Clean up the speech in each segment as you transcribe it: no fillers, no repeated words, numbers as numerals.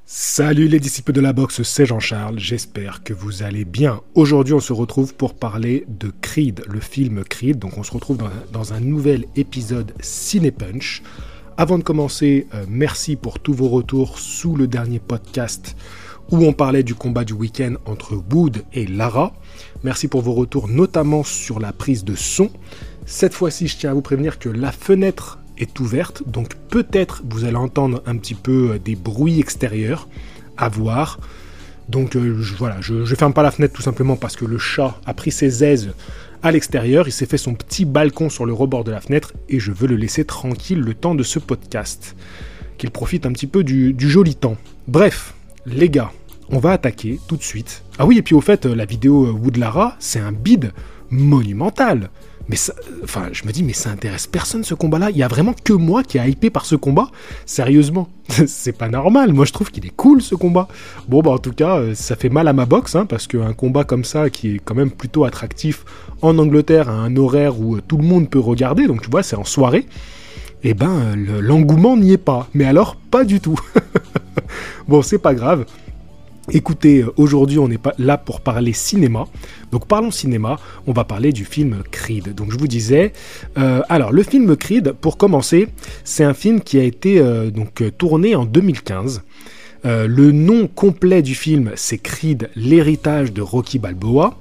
Salut les disciples de la boxe, c'est Jean-Charles, j'espère que vous allez bien. Aujourd'hui on se retrouve pour parler de Creed, le film Creed, donc on se retrouve dans un nouvel épisode Ciné Punch. Avant de commencer, merci pour tous vos retours sous le dernier podcast où on parlait du combat du week-end entre Wood et Lara. Merci pour vos retours, notamment sur la prise de son. Cette fois-ci, je tiens à vous prévenir que la fenêtre est ouverte, donc peut-être vous allez entendre un petit peu des bruits extérieurs à voir. Donc je ferme pas la fenêtre tout simplement parce que le chat a pris ses aises à l'extérieur, il s'est fait son petit balcon sur le rebord de la fenêtre et je veux le laisser tranquille le temps de ce podcast, qu'il profite un petit peu du joli temps. Bref, les gars, on va attaquer tout de suite. Ah oui, et puis au fait, la vidéo Wood Lara, c'est un bid monumental. Mais ça, je me dis, mais ça intéresse personne ce combat-là. Il y a vraiment que moi qui est hypé par ce combat. Sérieusement, c'est pas normal. Moi, je trouve qu'il est cool ce combat. Bon, en tout cas, ça fait mal à ma boxe, parce qu'un combat comme ça, qui est quand même plutôt attractif en Angleterre, à un horaire où tout le monde peut regarder, donc tu vois, c'est en soirée, et l'engouement n'y est pas. Mais alors, pas du tout. Bon, c'est pas grave. Écoutez, aujourd'hui on n'est pas là pour parler cinéma, donc parlons cinéma, on va parler du film Creed. Donc je vous disais, alors le film Creed, pour commencer, c'est un film qui a été tourné en 2015. Le nom complet du film, c'est Creed, l'héritage de Rocky Balboa,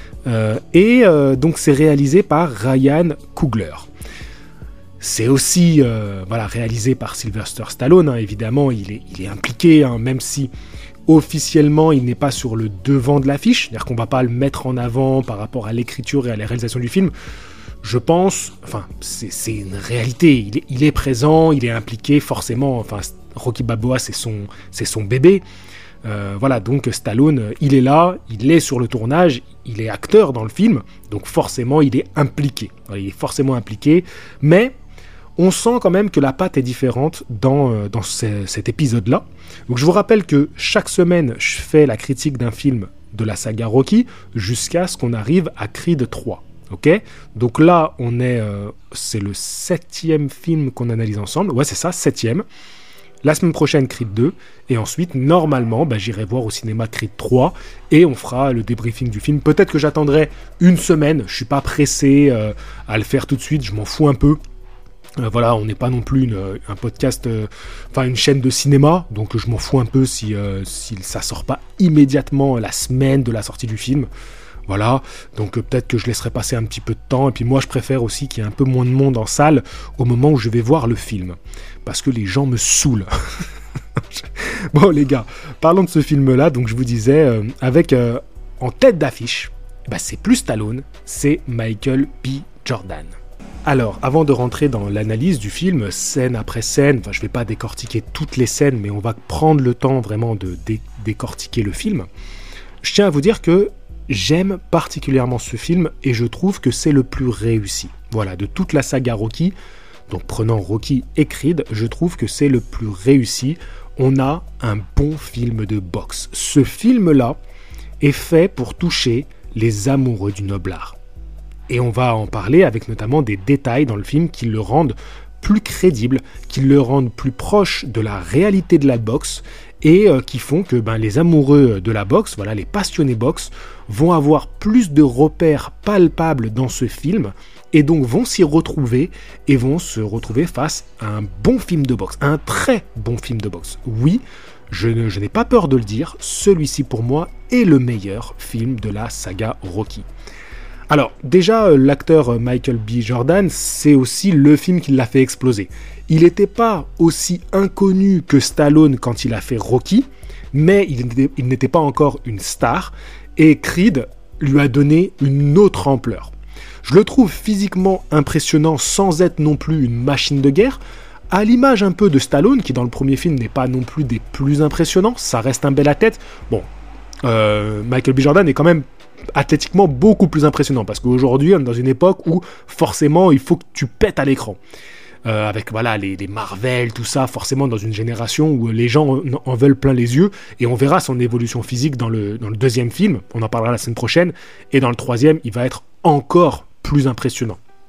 donc c'est réalisé par Ryan Coogler. C'est aussi réalisé par Sylvester Stallone, évidemment, il est impliqué, même si officiellement, il n'est pas sur le devant de l'affiche, c'est-à-dire qu'on ne va pas le mettre en avant par rapport à l'écriture et à la réalisation du film. Je pense, c'est une réalité, il est présent, il est impliqué, forcément, Rocky Balboa, c'est son bébé. Donc Stallone, il est là, il est sur le tournage, il est acteur dans le film, donc forcément, il est impliqué. Il est forcément impliqué, mais on sent quand même que la patte est différente dans cet épisode-là. Donc je vous rappelle que chaque semaine, je fais la critique d'un film de la saga Rocky jusqu'à ce qu'on arrive à Creed 3. Ok ? Donc là, c'est le 7e film qu'on analyse ensemble. Ouais, c'est ça, 7e. La semaine prochaine, Creed 2. Et ensuite, normalement, j'irai voir au cinéma Creed 3 et on fera le débriefing du film. Peut-être que j'attendrai une semaine. Je ne suis pas pressé à le faire tout de suite. Je m'en fous un peu. On n'est pas non plus un podcast, une chaîne de cinéma, donc je m'en fous un peu si ça sort pas immédiatement la semaine de la sortie du film. Voilà, donc peut-être que je laisserai passer un petit peu de temps, et puis moi je préfère aussi qu'il y ait un peu moins de monde en salle au moment où je vais voir le film, parce que les gens me saoulent. Bon les gars, parlons de ce film-là, donc je vous disais, avec en tête d'affiche, c'est plus Stallone, c'est Michael B. Jordan. Alors, avant de rentrer dans l'analyse du film, scène après scène, je ne vais pas décortiquer toutes les scènes, mais on va prendre le temps vraiment de décortiquer le film. Je tiens à vous dire que j'aime particulièrement ce film et je trouve que c'est le plus réussi. Voilà, de toute la saga Rocky, donc prenant Rocky et Creed, je trouve que c'est le plus réussi. On a un bon film de boxe. Ce film-là est fait pour toucher les amoureux du noble art. Et on va en parler avec notamment des détails dans le film qui le rendent plus crédible, qui le rendent plus proche de la réalité de la boxe et qui font que les amoureux de la boxe, les passionnés boxe, vont avoir plus de repères palpables dans ce film et donc vont s'y retrouver et vont se retrouver face à un bon film de boxe, un très bon film de boxe. Oui, je n'ai pas peur de le dire, celui-ci pour moi est le meilleur film de la saga Rocky. Alors, déjà, l'acteur Michael B. Jordan, c'est aussi le film qui l'a fait exploser. Il n'était pas aussi inconnu que Stallone quand il a fait Rocky, mais il n'était pas encore une star, et Creed lui a donné une autre ampleur. Je le trouve physiquement impressionnant sans être non plus une machine de guerre, à l'image un peu de Stallone, qui dans le premier film n'est pas non plus des plus impressionnants, ça reste un bel athlète. Bon, Michael B. Jordan est quand même athlétiquement beaucoup plus impressionnant parce qu'aujourd'hui on est dans une époque où forcément il faut que tu pètes à l'écran avec les Marvel, tout ça, forcément dans une génération où les gens en veulent plein les yeux et on verra son évolution physique dans le deuxième film, on en parlera la semaine prochaine, et dans le troisième il va être encore plus impressionnant.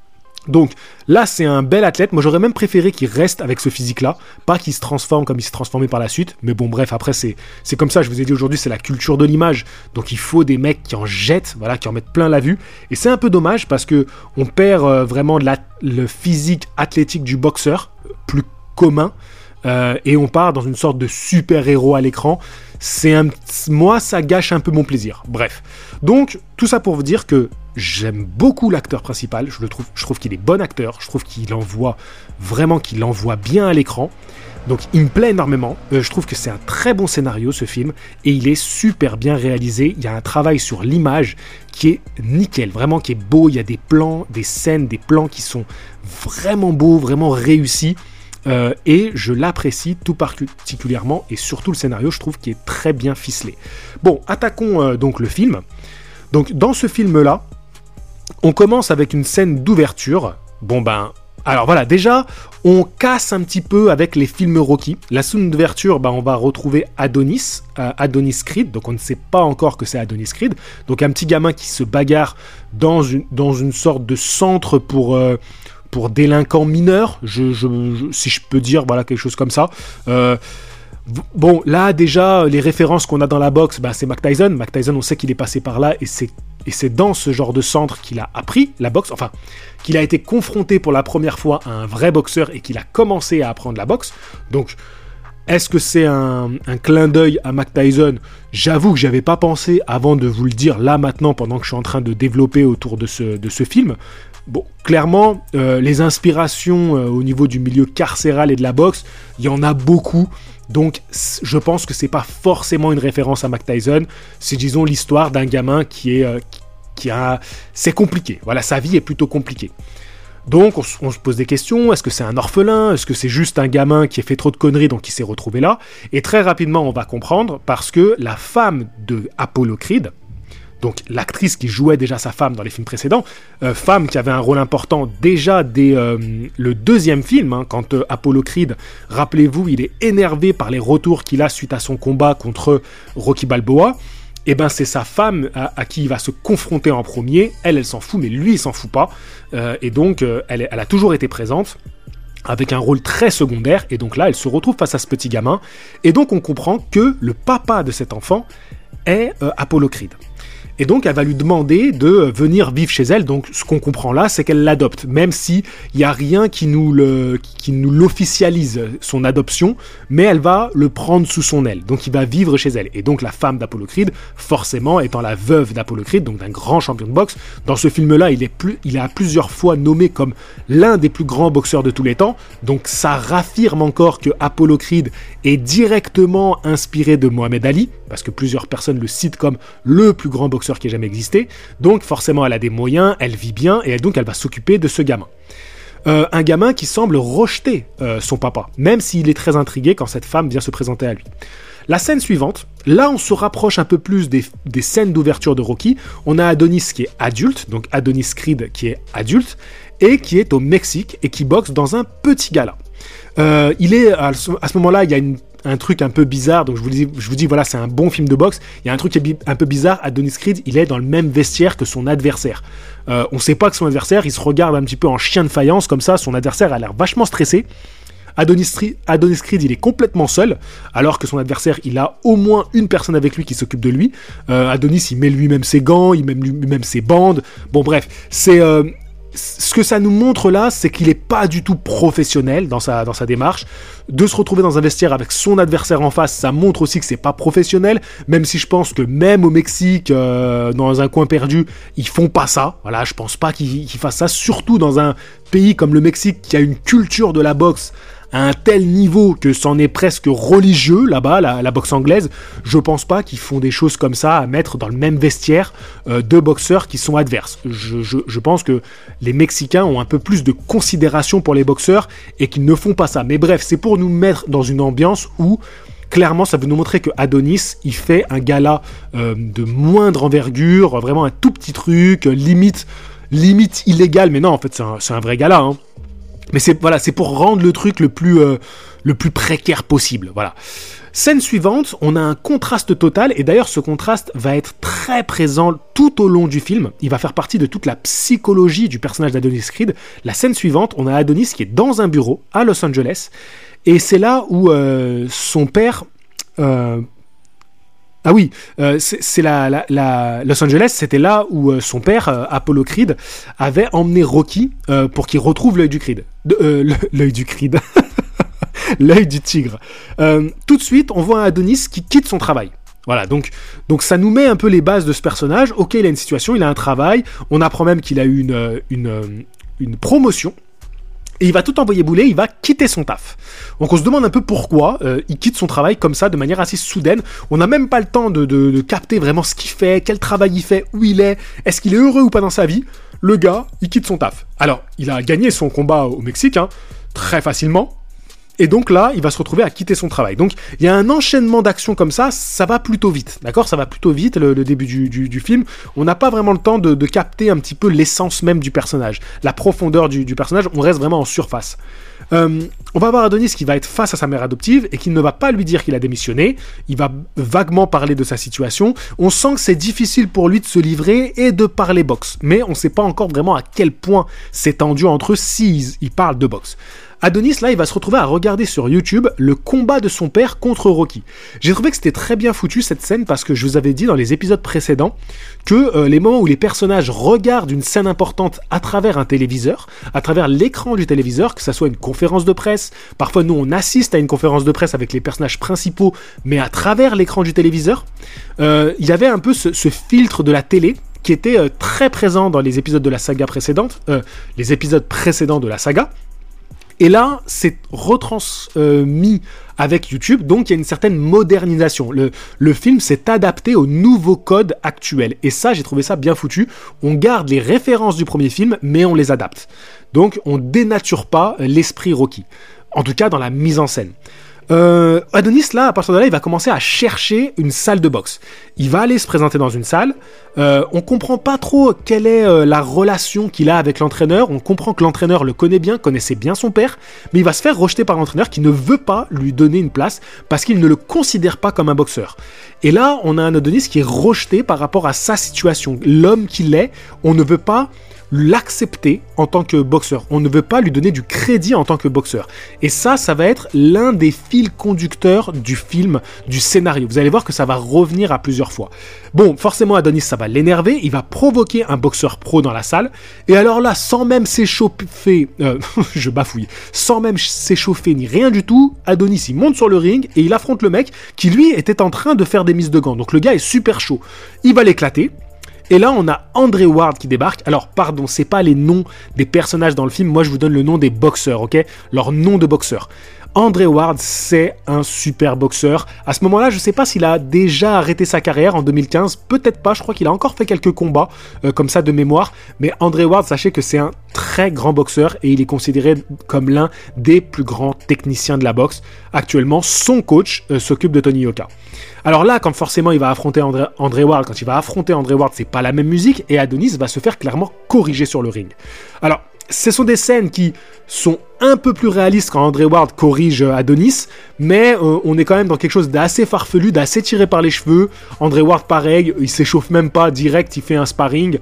Donc là, c'est un bel athlète. Moi, j'aurais même préféré qu'il reste avec ce physique-là, pas qu'il se transforme comme il s'est transformé par la suite. Mais bon, bref, après, c'est comme ça. Je vous ai dit aujourd'hui, c'est la culture de l'image. Donc il faut des mecs qui en jettent, voilà, qui en mettent plein la vue. Et c'est un peu dommage parce que on perd vraiment le physique athlétique du boxeur, plus commun. Et on part dans une sorte de super-héros à l'écran. Moi, ça gâche un peu mon plaisir. Bref. Donc, tout ça pour vous dire que j'aime beaucoup l'acteur principal. Je trouve qu'il est bon acteur. Je trouve qu'il envoie bien à l'écran. Donc, il me plaît énormément. Je trouve que c'est un très bon scénario, ce film. Et il est super bien réalisé. Il y a un travail sur l'image qui est nickel. Vraiment, qui est beau. Il y a des plans, des scènes, des plans qui sont vraiment beaux, vraiment réussis. Et je l'apprécie tout particulièrement, et surtout le scénario, je trouve qu'il est très bien ficelé. Bon, attaquons donc le film. Donc dans ce film-là, on commence avec une scène d'ouverture. Bon ben, alors voilà, déjà, on casse un petit peu avec les films Rocky. La scène d'ouverture, on va retrouver Adonis Creed, donc on ne sait pas encore que c'est Adonis Creed. Donc un petit gamin qui se bagarre dans une sorte de centre pour délinquants mineurs, si je peux dire, voilà, quelque chose comme ça. Bon, là, déjà, les références qu'on a dans la boxe, c'est Mike Tyson. Mike Tyson, on sait qu'il est passé par là, et c'est dans ce genre de centre qu'il a appris la boxe, enfin, qu'il a été confronté pour la première fois à un vrai boxeur, et qu'il a commencé à apprendre la boxe. Donc, est-ce que c'est un clin d'œil à Mike Tyson ? J'avoue que j'avais pas pensé avant de vous le dire là maintenant, pendant que je suis en train de développer autour de ce film. Bon, clairement, les inspirations au niveau du milieu carcéral et de la boxe, il y en a beaucoup. Donc, je pense que c'est pas forcément une référence à Mike Tyson. C'est, disons, l'histoire d'un gamin c'est compliqué. Voilà, sa vie est plutôt compliquée. Donc, on se pose des questions. Est-ce que c'est un orphelin ? Est-ce que c'est juste un gamin qui a fait trop de conneries, donc qui s'est retrouvé là ? Et très rapidement, on va comprendre, parce que la femme de Apollo Creed, donc l'actrice qui jouait déjà sa femme dans les films précédents, femme qui avait un rôle important déjà dès le deuxième film, quand Apollo Creed, rappelez-vous, il est énervé par les retours qu'il a suite à son combat contre Rocky Balboa. Et c'est sa femme à qui il va se confronter en premier. Elle s'en fout, mais lui, il s'en fout pas. Et donc, elle a toujours été présente, avec un rôle très secondaire. Et donc là, elle se retrouve face à ce petit gamin. Et donc, on comprend que le papa de cet enfant est Apollo Creed. Et donc, elle va lui demander de venir vivre chez elle. Donc, ce qu'on comprend là, c'est qu'elle l'adopte. Même s'il n'y a rien qui nous l'officialise, son adoption, mais elle va le prendre sous son aile. Donc, il va vivre chez elle. Et donc, la femme d'Apollo Creed, forcément, étant la veuve d'Apollo Creed, donc d'un grand champion de boxe, dans ce film-là, il est à plusieurs fois nommé comme l'un des plus grands boxeurs de tous les temps. Donc, ça raffirme encore que Apollo Creed est directement inspiré de Mohamed Ali, parce que plusieurs personnes le citent comme le plus grand boxeur qui ait jamais existé. Donc forcément elle a des moyens, elle vit bien, et donc elle va s'occuper de ce gamin. Un gamin qui semble rejeter son papa, même s'il est très intrigué quand cette femme vient se présenter à lui. La scène suivante, là on se rapproche un peu plus des scènes d'ouverture de Rocky. On a Adonis qui est adulte, donc Adonis Creed qui est adulte, et qui est au Mexique et qui boxe dans un petit gala. Il est à ce moment-là, il y a un truc un peu bizarre, donc je vous dis voilà, c'est un bon film de boxe. Il y a un truc qui est un peu bizarre. Adonis Creed, il est dans le même vestiaire que son adversaire. On sait pas que son adversaire, il se regarde un petit peu en chien de faïence comme ça. Son adversaire a l'air vachement stressé. Adonis Creed, il est complètement seul, alors que son adversaire, il a au moins une personne avec lui qui s'occupe de lui. Adonis, il met lui-même ses gants, il met lui-même ses bandes. Bon bref, c'est ce que ça nous montre là, c'est qu'il est pas du tout professionnel dans sa démarche. De se retrouver dans un vestiaire avec son adversaire en face, ça montre aussi que c'est pas professionnel, même si je pense que même au Mexique, dans un coin perdu, ils font pas ça. Voilà, je pense pas qu'ils fassent ça, surtout dans un pays comme le Mexique qui a une culture de la boxe à un tel niveau que c'en est presque religieux là-bas, la boxe anglaise. Je pense pas qu'ils font des choses comme ça à mettre dans le même vestiaire deux boxeurs qui sont adverses. Je pense que les Mexicains ont un peu plus de considération pour les boxeurs et qu'ils ne font pas ça. Mais bref, c'est pour nous mettre dans une ambiance où clairement ça veut nous montrer que Adonis, il fait un gala de moindre envergure, vraiment un tout petit truc, limite illégal, mais non, en fait c'est un vrai gala, hein. Mais c'est pour rendre le truc le plus précaire possible. Voilà. Scène suivante, on a un contraste total, et d'ailleurs ce contraste va être très présent tout au long du film. Il va faire partie de toute la psychologie du personnage d'Adonis Creed. La scène suivante, on a Adonis qui est dans un bureau à Los Angeles, et c'est là où son père... c'est Los Angeles, c'était là où son père, Apollo Creed, avait emmené Rocky pour qu'il retrouve l'œil du Creed. L'œil du Creed... L'œil du tigre. Tout de suite, on voit un Adonis qui quitte son travail. Voilà, donc ça nous met un peu les bases de ce personnage. Ok, il a une situation, il a un travail. On apprend même qu'il a eu une promotion. Et il va tout envoyer bouler, il va quitter son taf. Donc on se demande un peu pourquoi il quitte son travail comme ça, de manière assez soudaine. On n'a même pas le temps de capter vraiment ce qu'il fait, quel travail il fait, où il est-ce qu'il est heureux ou pas dans sa vie. Le gars, il quitte son taf. Alors, il a gagné son combat au Mexique, très facilement. Et donc là, il va se retrouver à quitter son travail. Donc, il y a un enchaînement d'actions comme ça va plutôt vite, d'accord ? Ça va plutôt vite, le début du film. On n'a pas vraiment le temps de capter un petit peu l'essence même du personnage, la profondeur du personnage, on reste vraiment en surface. On va avoir Adonis qui va être face à sa mère adoptive et qui ne va pas lui dire qu'il a démissionné. Il va vaguement parler de sa situation. On sent que c'est difficile pour lui de se livrer et de parler boxe. Mais on ne sait pas encore vraiment à quel point c'est tendu entre eux s'ils parlent de boxe. Adonis, là, il va se retrouver à regarder sur YouTube le combat de son père contre Rocky. J'ai trouvé que c'était très bien foutu cette scène parce que je vous avais dit dans les épisodes précédents que les moments où les personnages regardent une scène importante à travers un téléviseur, à travers l'écran du téléviseur, que ça soit une conférence de presse, parfois nous on assiste à une conférence de presse avec les personnages principaux, mais à travers l'écran du téléviseur, il y avait un peu ce filtre de la télé qui était très présent dans les épisodes de la saga précédente, les épisodes précédents de la saga. Et là, c'est retransmis avec YouTube, donc il y a une certaine modernisation. Le film s'est adapté au nouveau code actuel. Et ça, j'ai trouvé ça bien foutu. On garde les références du premier film, mais on les adapte. Donc, on dénature pas l'esprit Rocky. En tout cas, dans la mise en scène. Adonis, là, à partir de là, il va commencer à chercher une salle de boxe. Il va aller se présenter dans une salle. On comprend pas trop quelle est la relation qu'il a avec l'entraîneur. On comprend que l'entraîneur le connaît bien, connaissait bien son père, mais il va se faire rejeter par l'entraîneur qui ne veut pas lui donner une place parce qu'il ne le considère pas comme un boxeur. Et là, on a un Adonis qui est rejeté par rapport à sa situation. L'homme qu'il est, on ne veut pas l'accepter en tant que boxeur. On ne veut pas lui donner du crédit en tant que boxeur. Et ça va être l'un des fils conducteurs du film, du scénario. Vous allez voir que ça va revenir à plusieurs fois. Bon, forcément, Adonis, ça va l'énerver. Il va provoquer un boxeur pro dans la salle. Et alors là, sans même s'échauffer, je bafouille, sans même s'échauffer ni rien du tout, Adonis, il monte sur le ring et il affronte le mec qui, lui, était en train de faire des mises de gants. Donc le gars est super chaud. Il va l'éclater. Et là, on a Andre Ward qui débarque. Alors, pardon, c'est pas les noms des personnages dans le film. Moi, je vous donne le nom des boxeurs, ok ? Leur nom de boxeur. Andre Ward, c'est un super boxeur. À ce moment-là, je sais pas s'il a déjà arrêté sa carrière en 2015. Peut-être pas, je crois qu'il a encore fait quelques combats, comme ça de mémoire. Mais Andre Ward, sachez que c'est un très grand boxeur et il est considéré comme l'un des plus grands techniciens de la boxe. Actuellement, son coach s'occupe de Tony Yoka. Alors là, quand forcément il va affronter Andre Ward, quand il va affronter Andre Ward, c'est pas la même musique et Adonis va se faire clairement corriger sur le ring. Alors, ce sont des scènes qui sont un peu plus réalistes quand Andre Ward corrige Adonis, mais on est quand même dans quelque chose d'assez farfelu, d'assez tiré par les cheveux. Andre Ward, pareil, il s'échauffe même pas direct, il fait un sparring.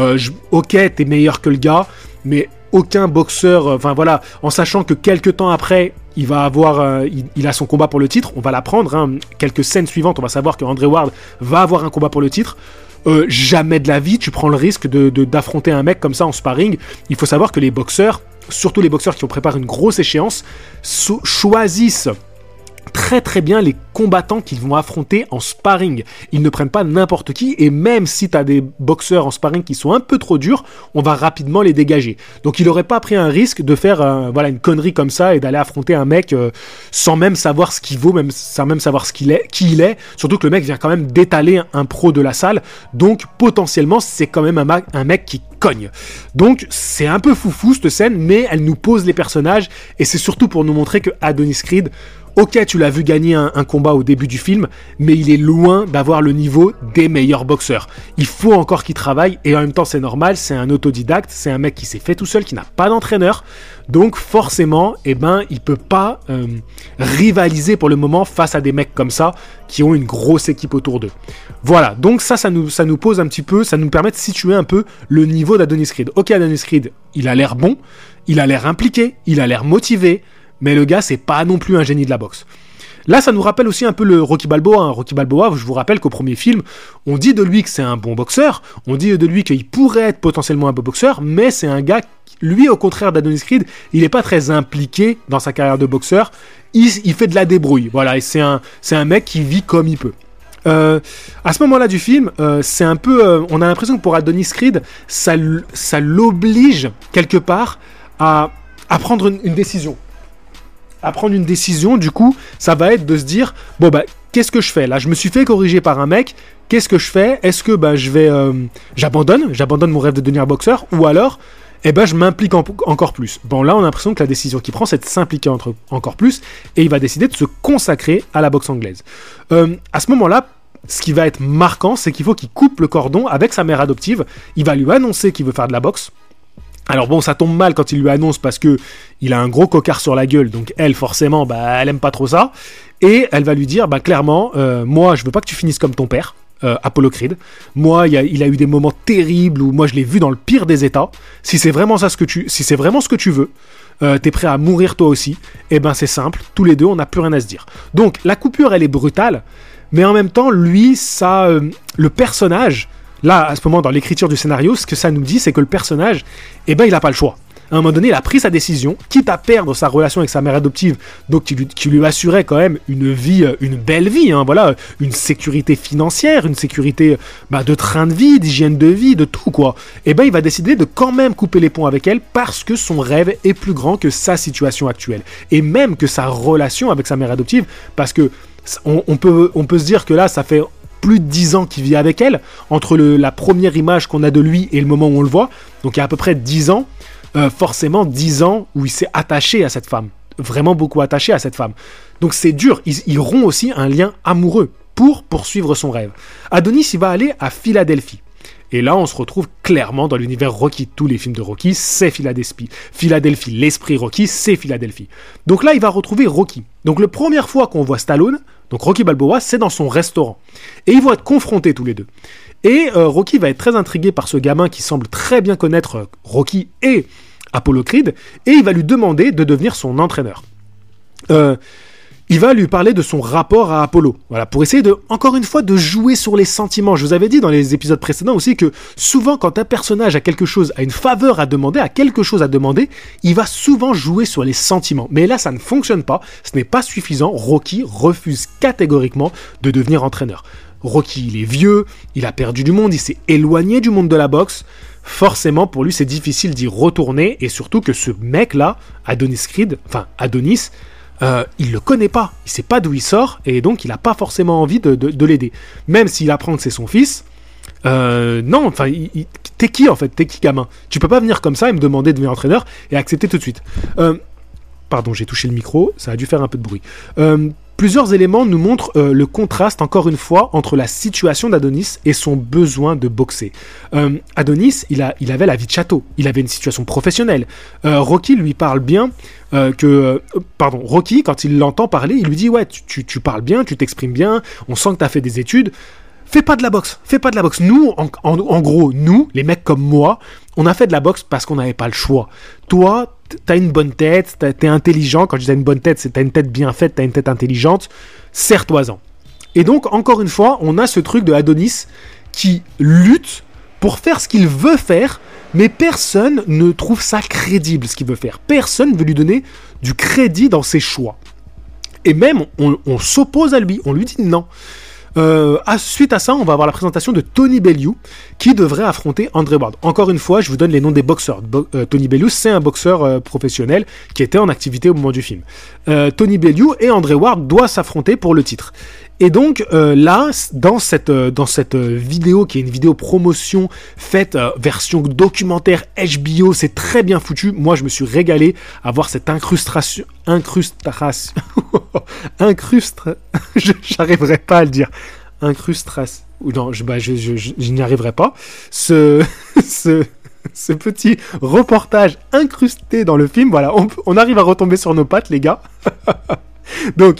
Ok, t'es meilleur que le gars, mais aucun boxeur, en sachant que quelques temps après, il va avoir, il a son combat pour le titre, on va l'apprendre, quelques scènes suivantes, on va savoir que Andre Ward va avoir un combat pour le titre. Jamais de la vie, tu prends le risque d'affronter un mec comme ça en sparring. Il faut savoir que les boxeurs, surtout les boxeurs qui ont préparé une grosse échéance, choisissent très très bien les combattants qu'ils vont affronter en sparring. Ils ne prennent pas n'importe qui, et même si tu as des boxeurs en sparring qui sont un peu trop durs, on va rapidement les dégager. Donc il n'aurait pas pris un risque de faire une connerie comme ça et d'aller affronter un mec sans même savoir ce qu'il vaut, sans même savoir qui il est, surtout que le mec vient quand même d'étaler un pro de la salle, donc potentiellement c'est quand même un mec qui cogne. Donc c'est un peu foufou cette scène, mais elle nous pose les personnages, et c'est surtout pour nous montrer que Adonis Creed, Ok, tu l'as vu gagner un combat au début du film, mais il est loin d'avoir le niveau des meilleurs boxeurs. Il faut encore qu'il travaille, et en même temps c'est normal, c'est un autodidacte, c'est un mec qui s'est fait tout seul, qui n'a pas d'entraîneur, donc forcément, il peut pas rivaliser pour le moment face à des mecs comme ça, qui ont une grosse équipe autour d'eux. Voilà, donc ça nous pose un petit peu, ça nous permet de situer un peu le niveau d'Adonis Creed. Ok, Adonis Creed, il a l'air bon, il a l'air impliqué, il a l'air motivé, mais le gars, c'est pas non plus un génie de la boxe. Là, ça nous rappelle aussi un peu le Rocky Balboa. Rocky Balboa, je vous rappelle qu'au premier film, on dit de lui que c'est un bon boxeur, on dit de lui qu'il pourrait être potentiellement un bon boxeur, mais c'est un gars, lui, au contraire d'Adonis Creed, il n'est pas très impliqué dans sa carrière de boxeur, il fait de la débrouille, voilà, et c'est un mec qui vit comme il peut. À ce moment-là du film, c'est un peu, on a l'impression que pour Adonis Creed, ça l'oblige quelque part à prendre une décision. À prendre une décision, du coup, ça va être de se dire, bon bah, qu'est-ce que je fais là ? Je me suis fait corriger par un mec, qu'est-ce que je fais ? Est-ce que j'abandonne mon rêve de devenir boxeur, ou alors, je m'implique encore plus. Bon, là, on a l'impression que la décision qu'il prend, c'est de s'impliquer encore plus, et il va décider de se consacrer à la boxe anglaise. À ce moment-là, ce qui va être marquant, c'est qu'il faut qu'il coupe le cordon avec sa mère adoptive. Il va lui annoncer qu'il veut faire de la boxe. Alors bon, ça tombe mal quand il lui annonce parce que il a un gros cocard sur la gueule, donc elle, forcément, elle aime pas trop ça. Et elle va lui dire, clairement, moi, je veux pas que tu finisses comme ton père, Apollo Creed. Moi, il a eu des moments terribles où moi, je l'ai vu dans le pire des états. Si c'est vraiment ce que tu veux, t'es prêt à mourir toi aussi, c'est simple, tous les deux, on n'a plus rien à se dire. Donc, la coupure, elle est brutale, mais en même temps, lui, ça, le personnage... Là, à ce moment, dans l'écriture du scénario, ce que ça nous dit, c'est que le personnage, il n'a pas le choix. À un moment donné, il a pris sa décision, quitte à perdre sa relation avec sa mère adoptive, donc qui lui assurait quand même une belle vie, voilà, une sécurité financière, une sécurité de train de vie, d'hygiène de vie, de tout, quoi. Il va décider de quand même couper les ponts avec elle parce que son rêve est plus grand que sa situation actuelle. Et même que sa relation avec sa mère adoptive, parce que on peut se dire que là, ça fait... plus de 10 ans qu'il vit avec elle, entre la première image qu'on a de lui et le moment où on le voit, donc il y a à peu près 10 ans, forcément 10 ans où il s'est attaché à cette femme, vraiment beaucoup attaché à cette femme. Donc c'est dur, il rompt aussi un lien amoureux pour poursuivre son rêve. Adonis, il va aller à Philadelphie. Et là, on se retrouve clairement dans l'univers Rocky. Tous les films de Rocky, c'est Philadelphie. Philadelphie, l'esprit Rocky, c'est Philadelphie. Donc là, il va retrouver Rocky. Donc la première fois qu'on voit Stallone, donc Rocky Balboa, c'est dans son restaurant. Et ils vont être confrontés tous les deux. Et Rocky va être très intrigué par ce gamin qui semble très bien connaître Rocky et Apollo Creed. Et il va lui demander de devenir son entraîneur. Il va lui parler de son rapport à Apollo, voilà, pour essayer encore une fois, de jouer sur les sentiments. Je vous avais dit dans les épisodes précédents aussi que souvent, quand un personnage a une faveur à demander, a quelque chose à demander, il va souvent jouer sur les sentiments. Mais là, ça ne fonctionne pas, ce n'est pas suffisant. Rocky refuse catégoriquement de devenir entraîneur. Rocky, il est vieux, il a perdu du monde, il s'est éloigné du monde de la boxe. Forcément, pour lui, c'est difficile d'y retourner, et surtout que ce mec-là, Adonis, il le connaît pas, il sait pas d'où il sort, et donc il a pas forcément envie de l'aider. Même s'il apprend que c'est son fils, non, enfin, t'es qui en fait ? T'es qui, gamin ? Tu peux pas venir comme ça et me demander de devenir entraîneur et accepter tout de suite. Pardon, j'ai touché le micro, ça a dû faire un peu de bruit. Plusieurs éléments nous montrent le contraste, encore une fois, entre la situation d'Adonis et son besoin de boxer. Adonis, il avait la vie de château, il avait une situation professionnelle. Rocky lui parle bien Rocky, quand il l'entend parler, il lui dit « Ouais, tu parles bien, tu t'exprimes bien, on sent que tu as fait des études. Fais pas de la boxe. Nous, en gros, nous, les mecs comme moi, on a fait de la boxe parce qu'on n'avait pas le choix. Toi, t'as une bonne tête, t'es intelligent. Quand je dis t'as une bonne tête, c'est t'as une tête bien faite, t'as une tête intelligente. Serre-toi-en. » Et donc, encore une fois, on a ce truc de Adonis qui lutte pour faire ce qu'il veut faire, mais personne ne trouve ça crédible, ce qu'il veut faire. Personne ne veut lui donner du crédit dans ses choix. Et même, on s'oppose à lui, on lui dit non. Suite à ça, on va avoir la présentation de Tony Bellew qui devrait affronter Andre Ward. Encore une fois, je vous donne les noms des boxeurs. Tony Bellew, c'est un boxeur professionnel qui était en activité au moment du film. Tony Bellew et Andre Ward doivent s'affronter pour le titre. Et donc là, dans cette vidéo, qui est une vidéo promotion faite version documentaire HBO, c'est très bien foutu. Moi, je me suis régalé à voir cette j'arriverai pas à le dire. Non, je n'y arriverai pas. Ce petit reportage incrusté dans le film, voilà, on arrive à retomber sur nos pattes, les gars. Donc,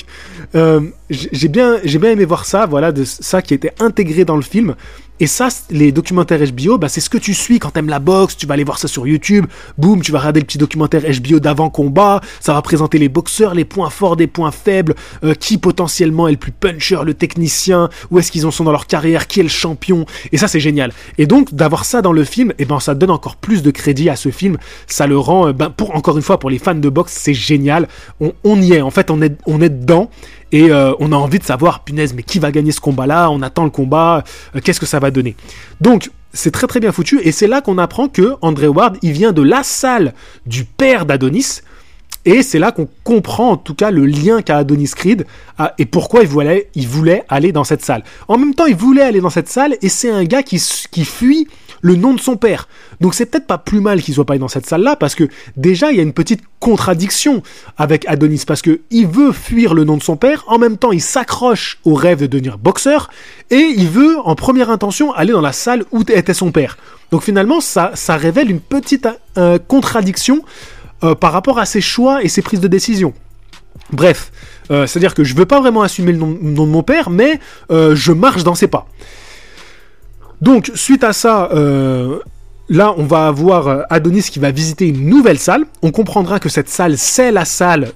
j'ai bien aimé voir ça, voilà, de ça qui était intégré dans le film. Et ça, les documentaires HBO, bah, c'est ce que tu suis quand t'aimes la boxe, tu vas aller voir ça sur YouTube, boum, tu vas regarder le petit documentaire HBO d'avant-combat, ça va présenter les boxeurs, les points forts, des points faibles, qui potentiellement est le plus puncher, le technicien, où est-ce qu'ils en sont dans leur carrière, qui est le champion, et ça c'est génial. Et donc, d'avoir ça dans le film, eh ben, ça donne encore plus de crédit à ce film, ça le rend, encore une fois, pour les fans de boxe, c'est génial, on y est, en fait, on est dedans, et on a envie de savoir, punaise, mais qui va gagner ce combat-là? On attend le combat, qu'est-ce que ça va donner? Donc, c'est très très bien foutu, et c'est là qu'on apprend que Andre Ward, il vient de la salle du père d'Adonis, et c'est là qu'on comprend en tout cas le lien qu'a Adonis Creed, et pourquoi il voulait aller dans cette salle. En même temps, il voulait aller dans cette salle, et c'est un gars qui fuit le nom de son père. Donc c'est peut-être pas plus mal qu'il soit pas dans cette salle-là, parce que déjà il y a une petite contradiction avec Adonis, parce que il veut fuir le nom de son père, en même temps il s'accroche au rêve de devenir boxeur, et il veut en première intention aller dans la salle où était son père. Donc finalement ça révèle une petite contradiction par rapport à ses choix et ses prises de décision. Bref, c'est-à-dire que je veux pas vraiment assumer le nom de mon père, mais je marche dans ses pas. Donc, suite à ça, là, on va avoir Adonis qui va visiter une nouvelle salle. On comprendra que cette salle, c'est la salle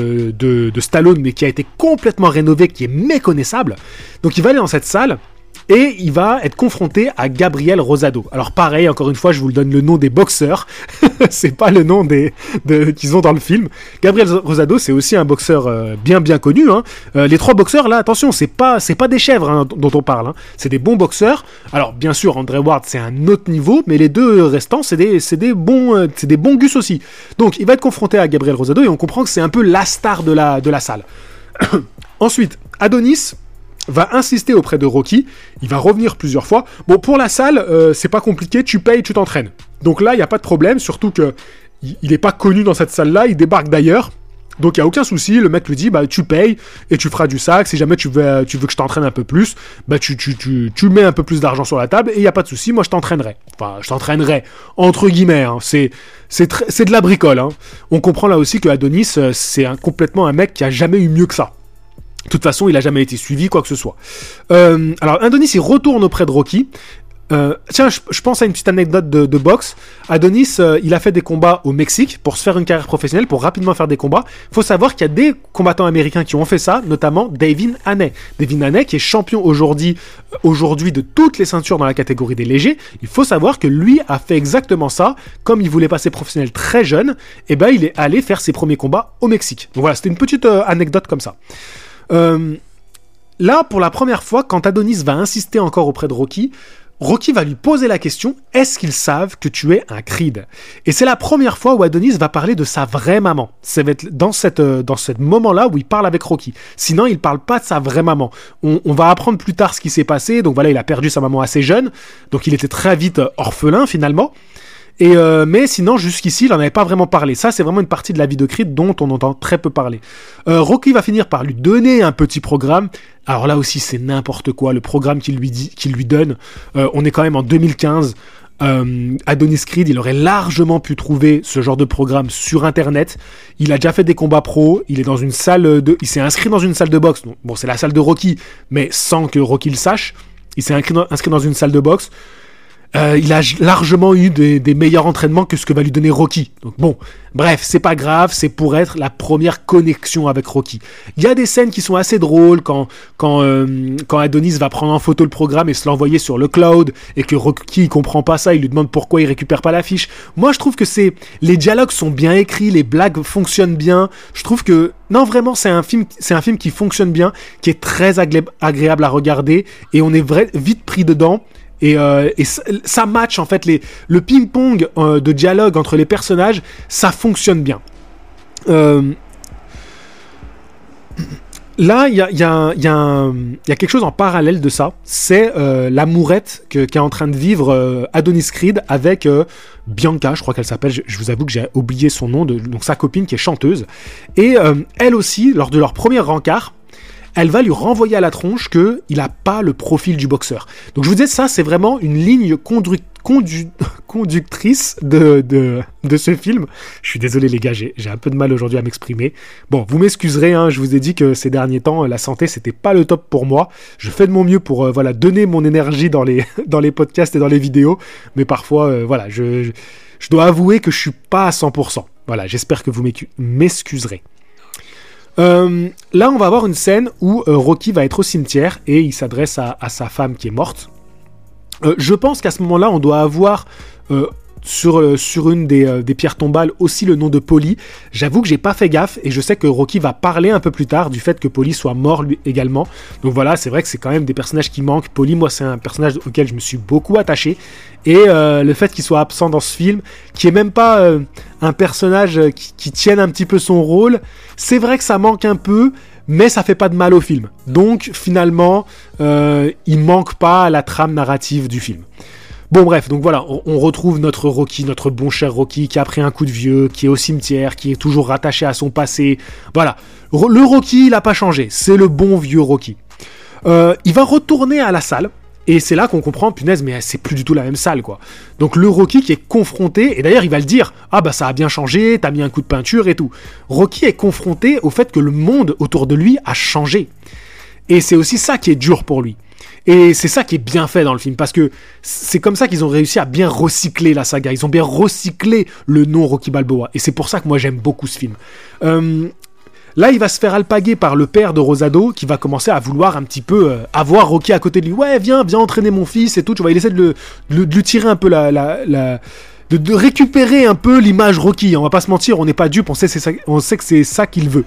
de Stallone, mais qui a été complètement rénovée, qui est méconnaissable. Donc, il va aller dans cette salle et il va être confronté à Gabriel Rosado. Alors, pareil, encore une fois, je vous le donne le nom des boxeurs. C'est pas le nom qu'ils ont dans le film. Gabriel Rosado, c'est aussi un boxeur bien connu. Hein. Les trois boxeurs, là, attention, c'est pas des chèvres hein, dont on parle. Hein. C'est des bons boxeurs. Alors, bien sûr, Andre Ward, c'est un autre niveau, mais les deux restants, c'est des bons gus aussi. Donc, il va être confronté à Gabriel Rosado et on comprend que c'est un peu la star de la salle. Ensuite, Adonis va insister auprès de Rocky, il va revenir plusieurs fois. Bon, pour la salle, c'est pas compliqué, tu payes, tu t'entraînes. Donc là, il n'y a pas de problème, surtout que il est pas connu dans cette salle-là, il débarque d'ailleurs. Donc il n'y a aucun souci, le mec lui dit, bah tu payes et tu feras du sac, si jamais tu veux que je t'entraîne un peu plus, bah tu mets un peu plus d'argent sur la table et il n'y a pas de souci, moi je t'entraînerai. Enfin, je t'entraînerai, entre guillemets, hein. C'est de la bricole. Hein. On comprend là aussi que Adonis, c'est complètement un mec qui a jamais eu mieux que ça. De toute façon, il a jamais été suivi, quoi que ce soit. Alors, Adonis, il retourne auprès de Rocky. Tiens, je pense à une petite anecdote de boxe. Adonis, il a fait des combats au Mexique pour se faire une carrière professionnelle, pour rapidement faire des combats. Il faut savoir qu'il y a des combattants américains qui ont fait ça, notamment Devin Haney. Devin Haney, qui est champion aujourd'hui de toutes les ceintures dans la catégorie des légers. Il faut savoir que lui a fait exactement ça. Comme il voulait passer professionnel très jeune, et ben il est allé faire ses premiers combats au Mexique. Donc voilà, c'était une petite anecdote comme ça. Là, pour la première fois, quand Adonis va insister encore auprès de Rocky va lui poser la question, est-ce qu'ils savent que tu es un Creed? Et c'est la première fois où Adonis va parler de sa vraie maman. Ça va être dans ce moment-là où il parle avec Rocky. Sinon, il parle pas de sa vraie maman. On va apprendre plus tard ce qui s'est passé. Donc voilà, il a perdu sa maman assez jeune. Donc il était très vite orphelin finalement. Mais sinon, jusqu'ici, il n'en avait pas vraiment parlé. Ça, c'est vraiment une partie de la vie de Creed dont on entend très peu parler. Rocky va finir par lui donner un petit programme. Alors là aussi, c'est n'importe quoi, le programme qu'il lui donne. On est quand même en 2015. Adonis Creed, il aurait largement pu trouver ce genre de programme sur Internet. Il a déjà fait des combats pro. Il s'est inscrit dans une salle de boxe. Bon, c'est la salle de Rocky, mais sans que Rocky le sache. Il s'est inscrit dans une salle de boxe. Il a largement eu des meilleurs entraînements que ce que va lui donner Rocky. Donc bon, bref, c'est pas grave, c'est pour être la première connexion avec Rocky. Il y a des scènes qui sont assez drôles quand Adonis va prendre en photo le programme et se l'envoyer sur le cloud et que Rocky il comprend pas ça, il lui demande pourquoi il récupère pas l'affiche. Moi, je trouve que les dialogues sont bien écrits, les blagues fonctionnent bien. Je trouve que non, vraiment, c'est un film qui fonctionne bien, qui est très agréable à regarder et on est vite pris dedans. Et ça match en fait le ping-pong de dialogue entre les personnages, ça fonctionne bien. Là, il y a quelque chose en parallèle de ça. C'est la mourette qu'est en train de vivre Adonis Creed avec Bianca, je crois qu'elle s'appelle. Je vous avoue que j'ai oublié son nom, donc sa copine qui est chanteuse. Et elle aussi, lors de leur premier rencard, elle va lui renvoyer à la tronche qu'il n'a pas le profil du boxeur. Donc je vous disais, ça, c'est vraiment une ligne conductrice de ce film. Je suis désolé les gars, j'ai un peu de mal aujourd'hui à m'exprimer. Bon, vous m'excuserez, hein, je vous ai dit que ces derniers temps, la santé, c'était pas le top pour moi. Je fais de mon mieux pour donner mon énergie dans les podcasts et dans les vidéos. Mais parfois, je dois avouer que je suis pas à 100%. Voilà, j'espère que vous m'excuserez. Là, on va avoir une scène où Rocky va être au cimetière et il s'adresse à sa femme qui est morte. Je pense qu'à ce moment-là, on doit avoir sur une des pierres tombales aussi le nom de Paulie. J'avoue que j'ai pas fait gaffe et je sais que Rocky va parler un peu plus tard du fait que Paulie soit mort lui également. Donc voilà, c'est vrai que c'est quand même des personnages qui manquent. Paulie, moi, c'est un personnage auquel je me suis beaucoup attaché. Et le fait qu'il soit absent dans ce film, qui est même pas un personnage qui tienne un petit peu son rôle, c'est vrai que ça manque un peu, mais ça fait pas de mal au film. Donc finalement, il manque pas à la trame narrative du film. Bon bref, donc voilà, on retrouve notre Rocky, notre bon cher Rocky, qui a pris un coup de vieux, qui est au cimetière, qui est toujours rattaché à son passé. Voilà, le Rocky, il a pas changé, c'est le bon vieux Rocky. Il va retourner à la salle. Et c'est là qu'on comprend, punaise, mais c'est plus du tout la même salle, quoi. Donc le Rocky qui est confronté, et d'ailleurs il va le dire, ah bah ça a bien changé, t'as mis un coup de peinture et tout. Rocky est confronté au fait que le monde autour de lui a changé. Et c'est aussi ça qui est dur pour lui. Et c'est ça qui est bien fait dans le film, parce que c'est comme ça qu'ils ont réussi à bien recycler la saga. Ils ont bien recyclé le nom Rocky Balboa. Et c'est pour ça que moi j'aime beaucoup ce film. Là, il va se faire alpaguer par le père de Rosado, qui va commencer à vouloir un petit peu avoir Rocky à côté de lui. Ouais, viens entraîner mon fils et tout. Tu vois, il essaie de lui tirer un peu de récupérer un peu l'image Rocky. On va pas se mentir, on n'est pas dupe, on sait que c'est ça qu'il veut.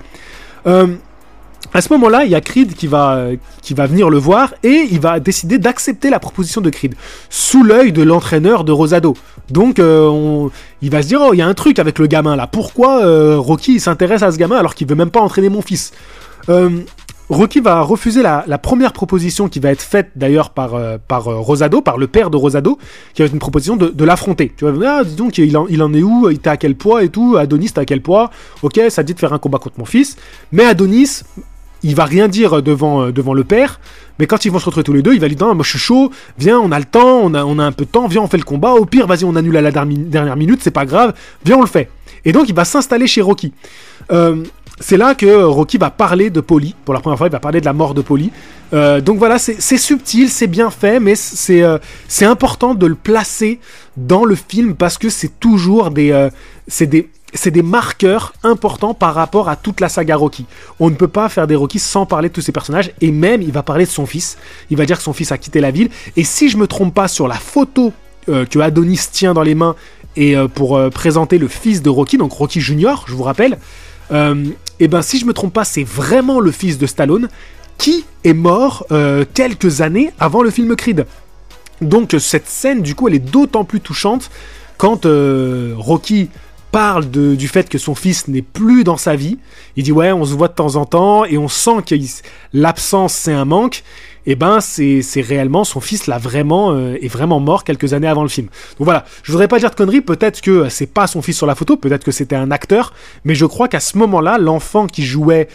À ce moment-là, il y a Creed qui va venir le voir et il va décider d'accepter la proposition de Creed sous l'œil de l'entraîneur de Rosado. Donc il va se dire, oh, il y a un truc avec le gamin là. Pourquoi Rocky s'intéresse à ce gamin alors qu'il veut même pas entraîner mon fils? Rocky va refuser la première proposition qui va être faite d'ailleurs par Rosado, par le père de Rosado, qui va être une proposition de l'affronter. Tu vois, ah, dis donc, il en est où? Il était à quel poids et tout? Adonis, t'es à quel poids? Ok, ça te dit de faire un combat contre mon fils. Mais Adonis, il va rien dire devant le père, mais quand ils vont se retrouver tous les deux, il va lui dire, moi je suis chaud, viens, on a le temps, on a un peu de temps, viens, on fait le combat, au pire, vas-y, on annule à la dernière minute, c'est pas grave, viens, on le fait. Et donc, il va s'installer chez Rocky. C'est là que Rocky va parler de Paulie. Pour la première fois, il va parler de la mort de Paulie. Donc voilà, c'est subtil, c'est bien fait, mais c'est important de le placer dans le film parce que c'est toujours c'est des marqueurs importants par rapport à toute la saga Rocky. On ne peut pas faire des Rocky sans parler de tous ces personnages, et même, il va parler de son fils. Il va dire que son fils a quitté la ville, et si je me trompe pas sur la photo que Adonis tient dans les mains, et pour présenter le fils de Rocky, donc Rocky Junior, je vous rappelle, et ben si je me trompe pas, c'est vraiment le fils de Stallone, qui est mort quelques années avant le film Creed. Donc cette scène, du coup, elle est d'autant plus touchante quand Rocky parle du fait que son fils n'est plus dans sa vie. Il dit ouais, on se voit de temps en temps et on sent que l'absence c'est un manque. Et ben c'est réellement son fils est vraiment mort quelques années avant le film. Donc voilà, je voudrais pas dire de conneries, peut-être que c'est pas son fils sur la photo, peut-être que c'était un acteur, mais je crois qu'à ce moment-là, l'enfant qui jouait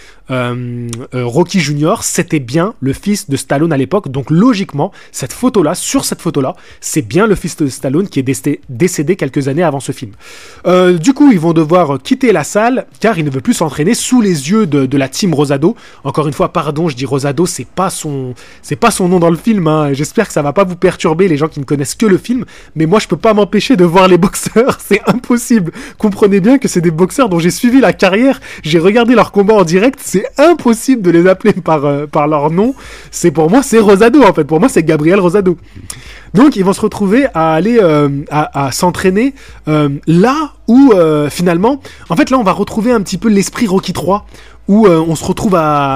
Rocky Junior, c'était bien le fils de Stallone à l'époque. Donc logiquement, sur cette photo-là, c'est bien le fils de Stallone qui est décédé quelques années avant ce film. Du coup, ils vont devoir quitter la salle car il ne veut plus s'entraîner sous les yeux de la team Rosado. Encore une fois, pardon, je dis Rosado, c'est pas son nom dans le film, hein. J'espère que ça va pas vous perturber, les gens qui ne connaissent que le film, mais moi je peux pas m'empêcher de voir les boxeurs, c'est impossible. Comprenez bien que c'est des boxeurs dont j'ai suivi la carrière, j'ai regardé leurs combats en direct, c'est impossible de les appeler par leur nom. Pour moi, c'est Rosado en fait, pour moi c'est Gabriel Rosado. Donc ils vont se retrouver à aller à s'entraîner là où finalement, en fait là on va retrouver un petit peu l'esprit Rocky 3, où on se retrouve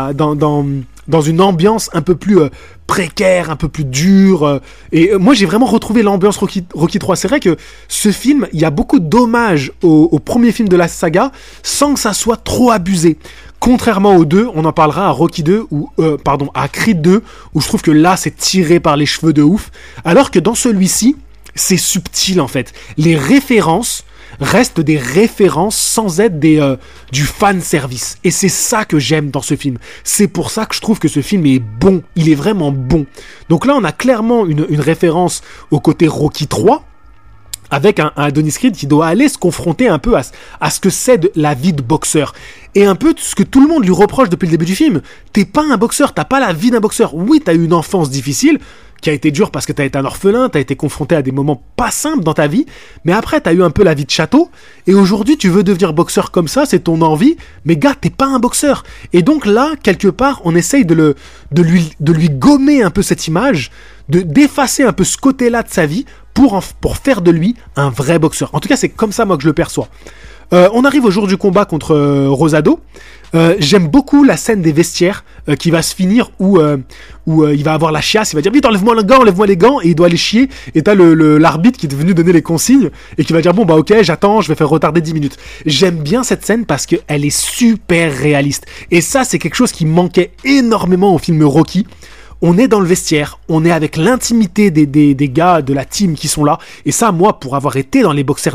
dans une ambiance un peu plus précaire, un peu plus dure. Et moi, j'ai vraiment retrouvé l'ambiance Rocky 3. C'est vrai que ce film, il y a beaucoup d'hommages au premier film de la saga, sans que ça soit trop abusé. Contrairement aux deux, on en parlera à Rocky 2 à Creed 2, où je trouve que là c'est tiré par les cheveux de ouf, alors que dans celui-ci, c'est subtil en fait. Les références restent des références sans être du fan service. Et c'est ça que j'aime dans ce film. C'est pour ça que je trouve que ce film est bon. Il est vraiment bon. Donc là, on a clairement une référence au côté Rocky 3, avec un Adonis Creed qui doit aller se confronter un peu à ce que c'est la vie de boxeur. Et un peu ce que tout le monde lui reproche depuis le début du film. T'es pas un boxeur, t'as pas la vie d'un boxeur. Oui, t'as eu une enfance difficile, qui a été dure parce que t'as été un orphelin, t'as été confronté à des moments pas simples dans ta vie, mais après t'as eu un peu la vie de château, et aujourd'hui tu veux devenir boxeur comme ça, c'est ton envie, mais gars, t'es pas un boxeur. Et donc là, quelque part, on essaye de lui gommer un peu cette image, d'effacer un peu ce côté-là de sa vie, pour faire de lui un vrai boxeur. En tout cas, c'est comme ça, moi, que je le perçois. On arrive au jour du combat contre Rosado. J'aime beaucoup la scène des vestiaires qui va se finir où il va avoir la chiasse, il va dire vite enlève-moi les gants, et il doit aller chier, et t'as l'arbitre qui est venu donner les consignes et qui va dire bon bah ok, j'attends, je vais faire retarder 10 minutes. J'aime bien cette scène parce que elle est super réaliste, et ça c'est quelque chose qui manquait énormément au film Rocky. On est dans le vestiaire, on est avec l'intimité des gars de la team qui sont là, et ça, moi, pour avoir été dans les boxers,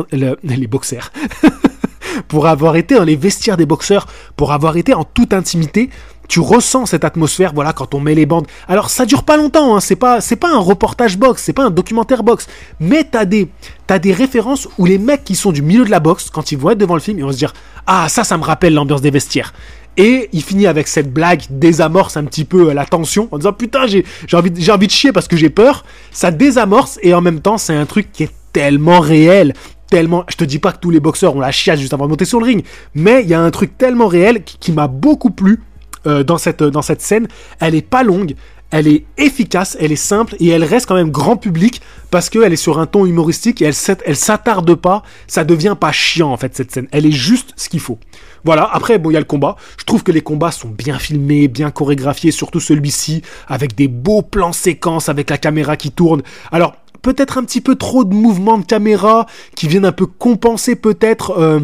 pour avoir été dans les vestiaires des boxeurs, pour avoir été en toute intimité, tu ressens cette atmosphère, voilà, quand on met les bandes. Alors, ça dure pas longtemps, hein, c'est pas un reportage boxe, c'est pas un documentaire boxe, mais t'as des références où les mecs qui sont du milieu de la boxe, quand ils vont être devant le film, ils vont se dire « Ah, ça me rappelle l'ambiance des vestiaires ». Et il finit avec cette blague, désamorce un petit peu la tension, en disant putain j'ai envie de chier parce que j'ai peur. Ça désamorce, et en même temps c'est un truc qui est tellement réel, tellement. Je te dis pas que tous les boxeurs ont la chiasse juste avant de monter sur le ring, mais il y a un truc tellement réel qui m'a beaucoup plu dans cette scène. Elle est pas longue, elle est efficace, elle est simple, et elle reste quand même grand public parce qu'elle est sur un ton humoristique, et elle s'attarde pas, ça devient pas chiant en fait cette scène, elle est juste ce qu'il faut. Voilà, après bon, il y a le combat, je trouve que les combats sont bien filmés, bien chorégraphiés, surtout celui-ci, avec des beaux plans séquences, avec la caméra qui tourne. Alors, peut-être un petit peu trop de mouvements de caméra, qui viennent un peu compenser peut-être,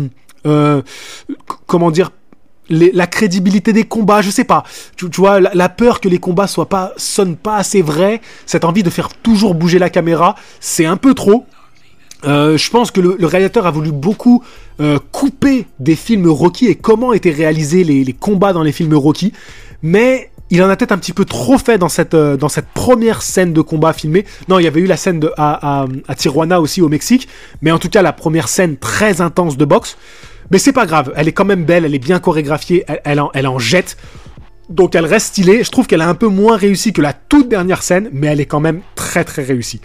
la crédibilité des combats, je sais pas. Tu vois, la peur que les combats sonnent pas assez vrais, cette envie de faire toujours bouger la caméra, c'est un peu trop. Je pense que le réalisateur a voulu beaucoup couper des films Rocky et comment étaient réalisés les combats dans les films Rocky, mais il en a peut-être un petit peu trop fait dans cette première scène de combat filmée. Non, il y avait eu la scène à Tijuana aussi au Mexique, mais en tout cas la première scène très intense de boxe. Mais c'est pas grave, elle est quand même belle, elle est bien chorégraphiée, elle en jette. Donc elle reste stylée. Je trouve qu'elle a un peu moins réussi que la toute dernière scène, mais elle est quand même très très réussie.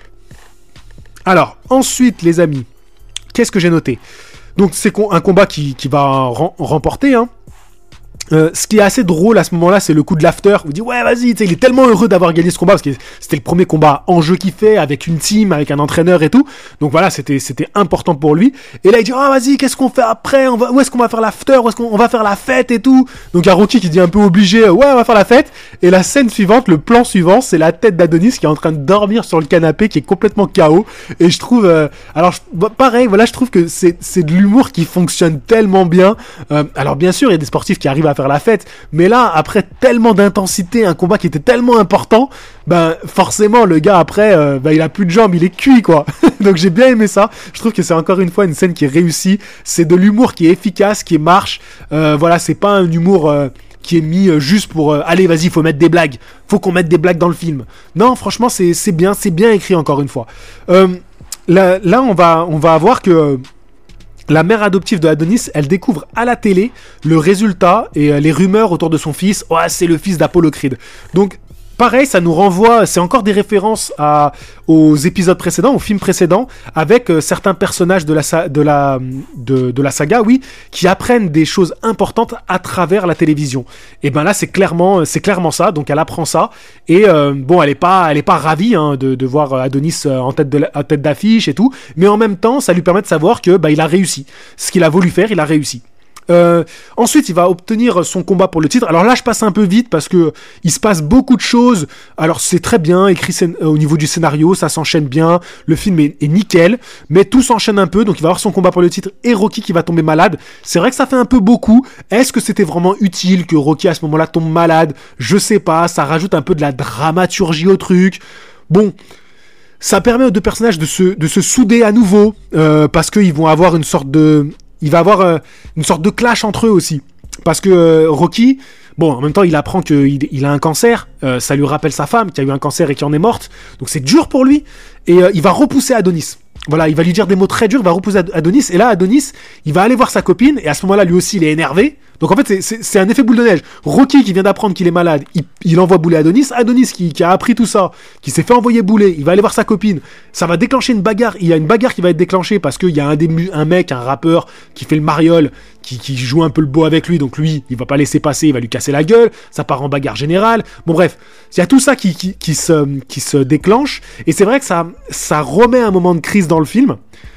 Alors, ensuite, les amis, qu'est-ce que j'ai noté ? Donc, c'est un combat qui va remporter, hein. Ce qui est assez drôle à ce moment-là, c'est le coup de l'after. Vous dites, ouais, vas-y, il est tellement heureux d'avoir gagné ce combat parce que c'était le premier combat en jeu qu'il fait avec une team, avec un entraîneur et tout. Donc voilà, c'était important pour lui. Et là, il dit, ah, vas-y, qu'est-ce qu'on fait après? Où est-ce qu'on va faire l'after? Où est-ce qu'on va faire la fête et tout? Donc il y a Rocky qui dit un peu obligé, ouais, on va faire la fête. Et la scène suivante, le plan suivant, c'est la tête d'Adonis qui est en train de dormir sur le canapé, qui est complètement KO. Et je trouve, pareil, voilà, je trouve que c'est de l'humour qui fonctionne tellement bien. Alors bien sûr, il y a des sportifs qui arrivent à faire la fête, mais là, après tellement d'intensité, un combat qui était tellement important, ben forcément le gars après, il a plus de jambes, il est cuit quoi. Donc j'ai bien aimé ça. Je trouve que c'est encore une fois une scène qui est réussie. C'est de l'humour qui est efficace, qui marche. Voilà, c'est pas un humour qui est mis juste pour allez vas-y, faut mettre des blagues, faut qu'on mette des blagues dans le film. Non, franchement c'est bien écrit encore une fois. Là on va avoir que la mère adoptive de Adonis, elle découvre à la télé le résultat et les rumeurs autour de son fils. Ouais, c'est le fils d'Apollo Creed. Donc, pareil, ça nous renvoie, c'est encore des références aux épisodes précédents, aux films précédents, avec certains personnages de la saga, oui, qui apprennent des choses importantes à travers la télévision. Et ben là, c'est clairement ça. Donc, elle apprend ça. Et bon, elle est pas ravie hein, de voir Adonis en tête d'affiche et tout. Mais en même temps, ça lui permet de savoir que il a réussi. Ce qu'il a voulu faire, il a réussi. Ensuite, il va obtenir son combat pour le titre. Alors là, je passe un peu vite parce que il se passe beaucoup de choses. Alors c'est très bien écrit au niveau du scénario, ça s'enchaîne bien. Le film est nickel, mais tout s'enchaîne un peu. Donc il va avoir son combat pour le titre et Rocky qui va tomber malade. C'est vrai que ça fait un peu beaucoup. Est-ce que c'était vraiment utile que Rocky à ce moment-là tombe malade? Je sais pas. Ça rajoute un peu de la dramaturgie au truc. Bon. Ça permet aux deux personnages de se souder à nouveau parce qu'ils vont avoir une sorte de clash entre eux aussi. Parce que Rocky, bon, en même temps, il apprend qu'il a un cancer. Ça lui rappelle sa femme qui a eu un cancer et qui en est morte. Donc c'est dur pour lui. Et il va repousser Adonis. Voilà, il va lui dire des mots très durs, il va repousser Adonis. Et là, Adonis, il va aller voir sa copine. Et à ce moment-là, lui aussi, il est énervé. Donc en fait, c'est un effet boule de neige. Rocky qui vient d'apprendre qu'il est malade, il envoie bouler Adonis. Adonis qui a appris tout ça, qui s'est fait envoyer bouler, il va aller voir sa copine. Ça va déclencher une bagarre. Il y a une bagarre qui va être déclenchée parce qu'il y a un mec, un rappeur, qui fait le mariole, qui joue un peu le beau avec lui. Donc lui, il va pas laisser passer, il va lui casser la gueule. Ça part en bagarre générale. Bon bref, il y a tout ça qui se déclenche. Et c'est vrai que ça remet un moment de crise dans le film.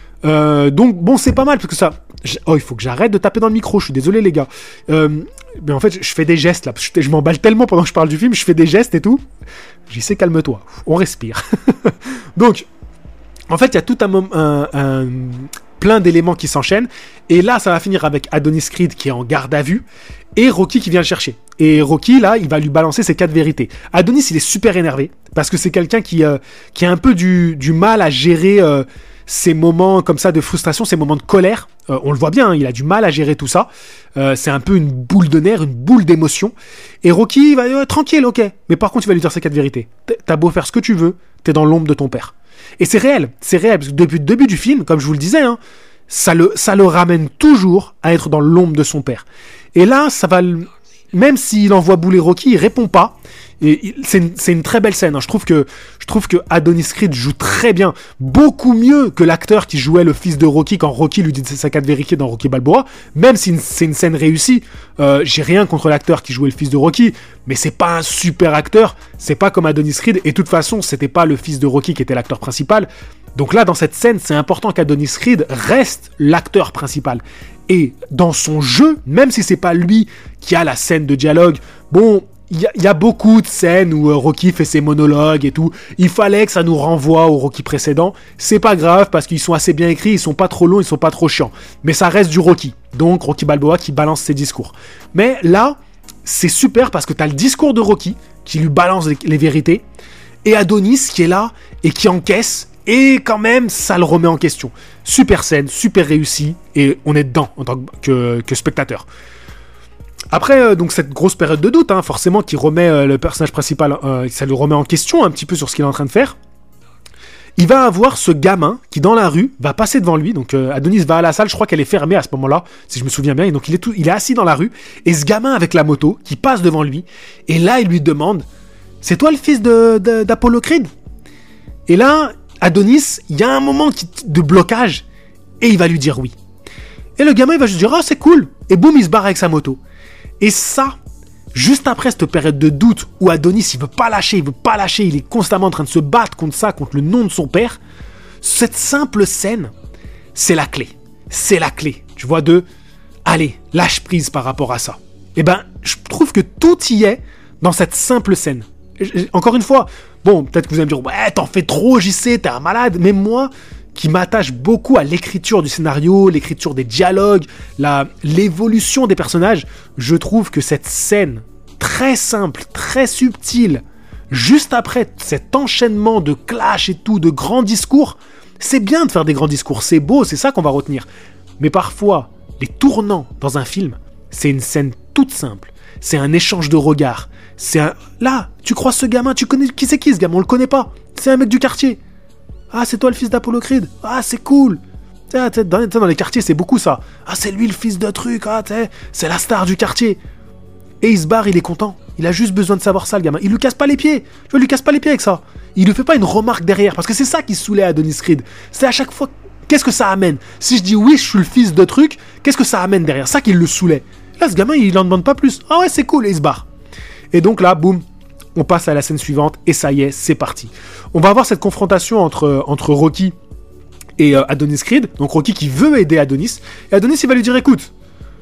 Donc bon, c'est pas mal parce que ça... il faut que j'arrête de taper dans le micro, je suis désolé les gars. Mais en fait, je fais des gestes là, parce que je m'emballe tellement pendant que je parle du film, je fais des gestes et tout. J'y sais, calme-toi, on respire. Donc, en fait, il y a tout un plein d'éléments qui s'enchaînent. Et là, ça va finir avec Adonis Creed qui est en garde à vue et Rocky qui vient le chercher. Et Rocky, là, il va lui balancer ses 4 vérités. Adonis, il est super énervé parce que c'est quelqu'un qui a un peu du mal à gérer... ces moments comme ça de frustration, ces moments de colère, on le voit bien, hein, il a du mal à gérer tout ça. C'est un peu une boule de nerfs, une boule d'émotion. Et Rocky il va dire tranquille, ok. Mais par contre, il va lui dire ses 4 vérités. T'as beau faire ce que tu veux, t'es dans l'ombre de ton père. Et c'est réel, parce que depuis le début du film, comme je vous le disais, hein, ça le ramène toujours à être dans l'ombre de son père. Et là, ça va, même s'il envoie bouler Rocky, il répond pas. Et c'est une très belle scène. Hein. Je trouve que Adonis Creed joue très bien, beaucoup mieux que l'acteur qui jouait le fils de Rocky quand Rocky lui dit sa 4 vérités dans Rocky Balboa. Même si c'est une scène réussie, j'ai rien contre l'acteur qui jouait le fils de Rocky, mais c'est pas un super acteur. C'est pas comme Adonis Creed. Et de toute façon, c'était pas le fils de Rocky qui était l'acteur principal. Donc là, dans cette scène, c'est important qu'Adonis Creed reste l'acteur principal. Et dans son jeu, même si c'est pas lui qui a la scène de dialogue, bon. Il y a beaucoup de scènes où Rocky fait ses monologues et tout. Il fallait que ça nous renvoie au Rocky précédent. C'est pas grave parce qu'ils sont assez bien écrits, ils sont pas trop longs, ils sont pas trop chiants. Mais ça reste du Rocky. Donc Rocky Balboa qui balance ses discours. Mais là, c'est super parce que t'as le discours de Rocky qui lui balance les vérités. Et Adonis qui est là et qui encaisse. Et quand même, ça le remet en question. Super scène, super réussie. Et on est dedans en tant que spectateur. Après, donc cette grosse période de doute, hein, forcément, qui remet le personnage principal, ça le remet en question un petit peu sur ce qu'il est en train de faire. Il va avoir ce gamin qui, dans la rue, va passer devant lui. Donc Adonis va à la salle, je crois qu'elle est fermée à ce moment-là, si je me souviens bien. Et donc il est assis dans la rue. Et ce gamin avec la moto, qui passe devant lui, et là, il lui demande « C'est toi le fils d'Apollo Creed ?» Et là, Adonis, il y a un moment de blocage, et il va lui dire oui. Et le gamin, il va juste dire « Ah, c'est cool !» Et boum, il se barre avec sa moto. Et ça, juste après cette période de doute où Adonis, il veut pas lâcher, il est constamment en train de se battre contre ça, contre le nom de son père, cette simple scène, c'est la clé. C'est la clé, tu vois, allez, lâche prise par rapport à ça. Et ben, je trouve que tout y est dans cette simple scène. Encore une fois, bon, peut-être que vous allez me dire, ouais, t'en fais trop, j'y sais, t'es un malade, mais moi... qui m'attache beaucoup à l'écriture du scénario, l'écriture des dialogues, l'évolution des personnages, je trouve que cette scène très simple, très subtile, juste après cet enchaînement de clash et tout, de grands discours, c'est bien de faire des grands discours, c'est beau, c'est ça qu'on va retenir. Mais parfois, les tournants dans un film, c'est une scène toute simple, c'est un échange de regards, Là, tu crois ce gamin, tu connais... Qui c'est qui ce gamin? On le connaît pas, c'est un mec du quartier. Ah, c'est toi le fils d'Apollo Creed. Ah, c'est cool. Dans les quartiers, c'est beaucoup ça. Ah, c'est lui le fils de truc. Ah, c'est la star du quartier. Et il se barre, il est content. Il a juste besoin de savoir ça, le gamin. Il lui casse pas les pieds. Tu vois, il lui casse pas les pieds avec ça. Il lui fait pas une remarque derrière. Parce que c'est ça qui saoulait Adonis Creed. C'est à chaque fois, qu'est-ce que ça amène? Si je dis oui, je suis le fils de truc, qu'est-ce que ça amène derrière? Ça qui le saoulait. Là, ce gamin, il en demande pas plus. Ah ouais, c'est cool. Et il se barre. Et donc là, boum. On passe à la scène suivante et ça y est, c'est parti. On va avoir cette confrontation entre Rocky et Adonis Creed. Donc Rocky qui veut aider Adonis. Et Adonis, il va lui dire, écoute,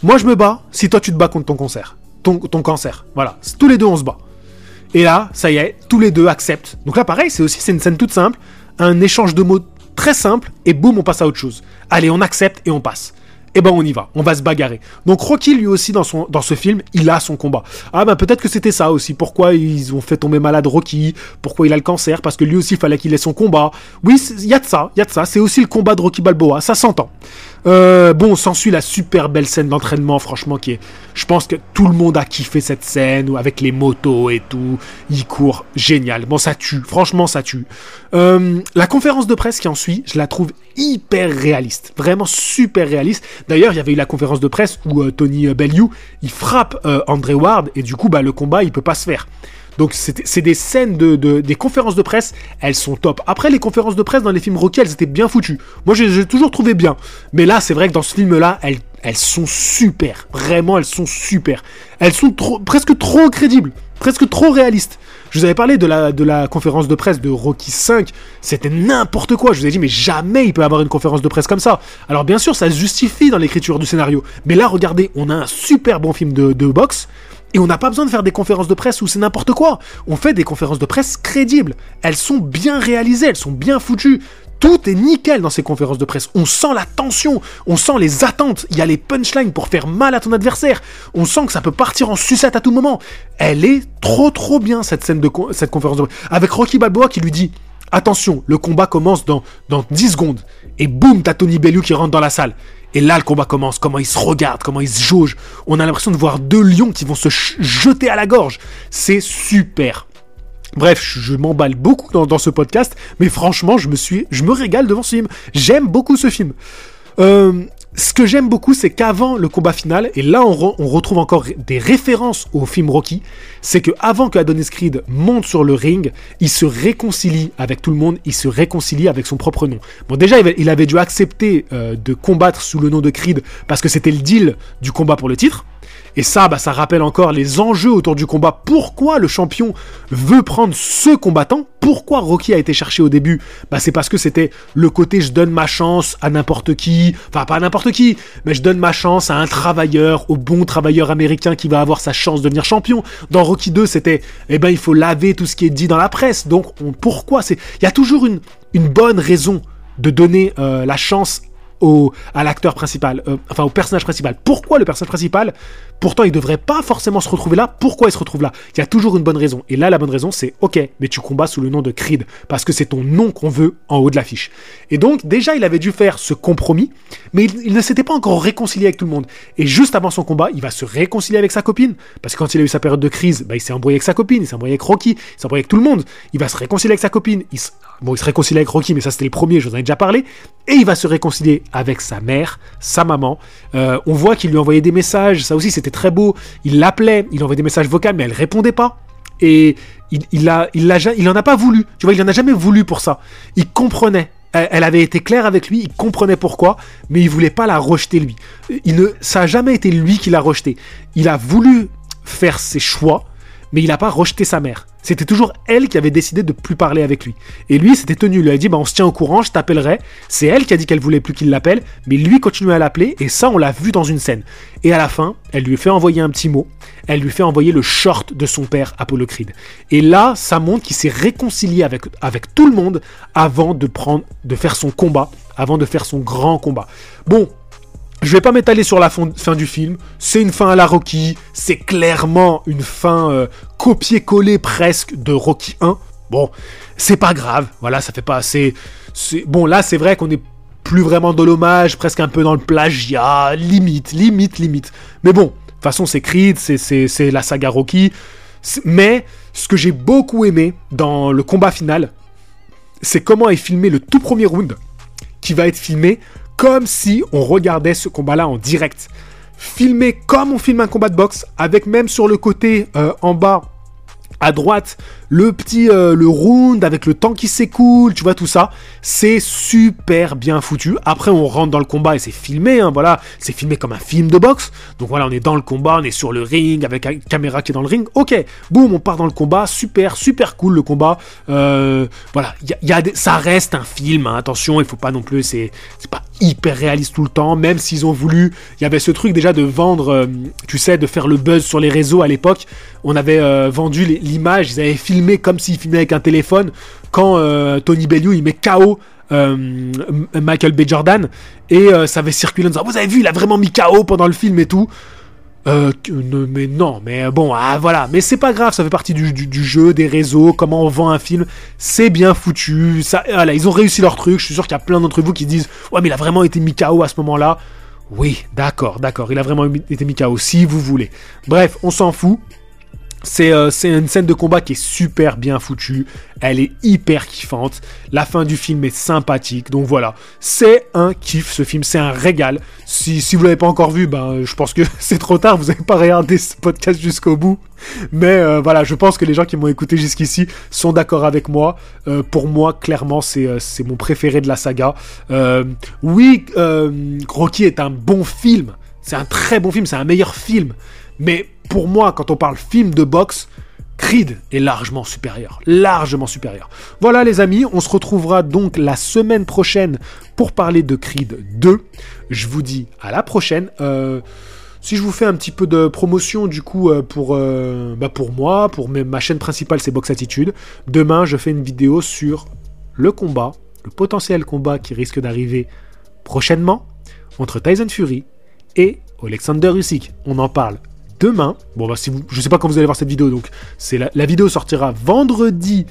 moi je me bats si toi tu te bats contre ton cancer. Voilà, tous les deux on se bat. Et là, ça y est, tous les deux acceptent. Donc là, pareil, c'est une scène toute simple, un échange de mots très simple, et boum, on passe à autre chose. Allez, on accepte et on passe. Et ben on y va se bagarrer. Donc Rocky lui aussi dans ce film, il a son combat. Ah ben peut-être que c'était ça aussi, pourquoi ils ont fait tomber malade Rocky, pourquoi il a le cancer, parce que lui aussi il fallait qu'il ait son combat. Oui, il y a de ça, c'est aussi le combat de Rocky Balboa, ça s'entend. Bon, s'ensuit la super belle scène d'entraînement, franchement, je pense que tout le monde a kiffé cette scène, avec les motos et tout, il court, génial, bon ça tue, franchement ça tue. La conférence de presse qui en suit, je la trouve hyper réaliste, vraiment super réaliste. D'ailleurs, il y avait eu la conférence de presse où Tony Bellew, il frappe Andre Ward, et du coup, le combat, il peut pas se faire. Donc c'est des scènes des conférences de presse, elles sont top. Après, les conférences de presse dans les films Rocky, elles étaient bien foutues. Moi, j'ai toujours trouvé bien. Mais là, c'est vrai que dans ce film-là, elles sont super. Vraiment, elles sont super. Elles sont presque trop crédibles, presque trop réalistes. Je vous avais parlé de la conférence de presse de Rocky 5, c'était n'importe quoi. Je vous ai dit, mais jamais il peut y avoir une conférence de presse comme ça. Alors bien sûr, ça se justifie dans l'écriture du scénario. Mais là, regardez, on a un super bon film de boxe, et on n'a pas besoin de faire des conférences de presse où c'est n'importe quoi. On fait des conférences de presse crédibles. Elles sont bien réalisées, elles sont bien foutues. Tout est nickel dans ces conférences de presse. On sent la tension, on sent les attentes. Il y a les punchlines pour faire mal à ton adversaire. On sent que ça peut partir en sucette à tout moment. Elle est trop bien, cette scène cette conférence de presse. Avec Rocky Balboa qui lui dit « Attention, le combat commence dans 10 secondes. » Et boum, t'as Tony Bellew qui rentre dans la salle. Et là, le combat commence. Comment ils se regardent, comment ils se jaugent. On a l'impression de voir deux lions qui vont se jeter à la gorge. C'est super. Bref, je m'emballe beaucoup dans ce podcast, mais franchement, je me régale devant ce film. J'aime beaucoup ce film. Ce que j'aime beaucoup, c'est qu'avant le combat final, et là on retrouve encore des références au film Rocky, c'est qu'avant que Adonis Creed monte sur le ring, il se réconcilie avec tout le monde, il se réconcilie avec son propre nom. Bon, déjà, il avait dû accepter de combattre sous le nom de Creed, parce que c'était le deal du combat pour le titre. Et ça, ça rappelle encore les enjeux autour du combat. Pourquoi le champion veut prendre ce combattant? Pourquoi Rocky a été cherché au début? C'est parce que c'était le côté je donne ma chance à n'importe qui. Enfin, pas à n'importe qui, mais je donne ma chance à un travailleur, au bon travailleur américain qui va avoir sa chance de devenir champion. Dans Rocky 2, c'était, il faut laver tout ce qui est dit dans la presse. Donc, pourquoi? Il y a toujours une bonne raison de donner la chance à l'acteur principal, au personnage principal. Pourquoi le personnage principal? Pourtant, il devrait pas forcément se retrouver là. Pourquoi il se retrouve là? Il y a toujours une bonne raison. Et là, la bonne raison, c'est ok, mais tu combats sous le nom de Creed, parce que c'est ton nom qu'on veut en haut de l'affiche. Et donc, déjà, il avait dû faire ce compromis, mais il ne s'était pas encore réconcilié avec tout le monde. Et juste avant son combat, il va se réconcilier avec sa copine, parce que quand il a eu sa période de crise, il s'est embrouillé avec sa copine, il s'est embrouillé avec Rocky, il s'est embrouillé avec tout le monde. Il va se réconcilier avec sa copine. Il se réconcilie avec Rocky, mais ça c'était le premier, je vous en ai déjà parlé. Et il va se réconcilier avec sa mère, sa maman. On voit qu'il lui envoyait des messages, ça aussi c'était très beau. Il l'appelait, il envoyait des messages vocaux, mais elle répondait pas. Et il en a pas voulu. Tu vois, il en a jamais voulu pour ça. Il comprenait. Elle avait été claire avec lui, il comprenait pourquoi, mais il voulait pas la rejeter lui. Ça a jamais été lui qui l'a rejeté. Il a voulu faire ses choix, mais il n'a pas rejeté sa mère. C'était toujours elle qui avait décidé de plus parler avec lui. Et lui, s'était tenu. Il lui a dit, on se tient au courant, je t'appellerai. C'est elle qui a dit qu'elle voulait plus qu'il l'appelle, mais lui continuait à l'appeler, et ça, on l'a vu dans une scène. Et à la fin, elle lui fait envoyer un petit mot. Elle lui fait envoyer le short de son père, Apollo Creed. Et là, ça montre qu'il s'est réconcilié avec tout le monde avant de faire son combat, avant de faire son grand combat. Bon, je vais pas m'étaler sur la fin du film. C'est une fin à la Rocky. C'est clairement une fin copier-coller presque de Rocky 1. Bon, c'est pas grave. Voilà, ça fait pas assez. Bon, là, c'est vrai qu'on est plus vraiment dans l'hommage, presque un peu dans le plagiat, limite. Mais bon, de toute façon, c'est Creed, c'est la saga Rocky. Mais ce que j'ai beaucoup aimé dans le combat final, c'est comment est filmé le tout premier round, qui va être filmé comme si on regardait ce combat-là en direct. Filmé comme on filme un combat de boxe, avec même sur le côté en bas À droite, le round avec le temps qui s'écoule, tu vois, tout ça, c'est super bien foutu. Après, on rentre dans le combat et c'est filmé, hein, voilà, c'est filmé comme un film de boxe. Donc voilà, on est dans le combat, on est sur le ring avec une caméra qui est dans le ring. Ok, boum, on part dans le combat, super cool le combat. Voilà, ça reste un film, hein, attention, il faut pas non plus, c'est pas hyper réaliste tout le temps, même s'ils ont voulu, il y avait ce truc déjà de vendre, tu sais, de faire le buzz sur les réseaux à l'époque. On avait vendu l'image, ils avaient filmé comme s'ils filmaient avec un téléphone quand Tony Bellew il met KO Michael B. Jordan et ça avait circulé en disant vous avez vu, il a vraiment mis KO pendant le film et tout. Mais non, mais bon, voilà, mais c'est pas grave, ça fait partie du jeu, des réseaux, comment on vend un film, c'est bien foutu, ça, voilà, ils ont réussi leur truc. Je suis sûr qu'il y a plein d'entre vous qui disent ouais mais il a vraiment été mis KO à ce moment-là. Oui, d'accord, il a vraiment été mis KO si vous voulez. Bref, on s'en fout. C'est une scène de combat qui est super bien foutue, elle est hyper kiffante, la fin du film est sympathique, donc voilà, c'est un kiff ce film, c'est un régal. Si vous l'avez pas encore vu, ben je pense que c'est trop tard, vous n'avez pas regardé ce podcast jusqu'au bout, mais voilà, je pense que les gens qui m'ont écouté jusqu'ici sont d'accord avec moi. Pour moi, clairement, c'est mon préféré de la saga. Oui, Rocky est un bon film, c'est un très bon film, c'est un meilleur film, mais pour moi, quand on parle film de boxe, Creed est largement supérieur. Voilà les amis, on se retrouvera donc la semaine prochaine pour parler de Creed 2. Je vous dis à la prochaine. Si je vous fais un petit peu de promotion du coup pour moi, ma chaîne principale c'est Box Attitude. Demain, je fais une vidéo sur le potentiel combat qui risque d'arriver prochainement entre Tyson Fury et Alexander Usyk. On en parle demain. Bon bah je sais pas quand vous allez voir cette vidéo, donc la vidéo sortira vendredi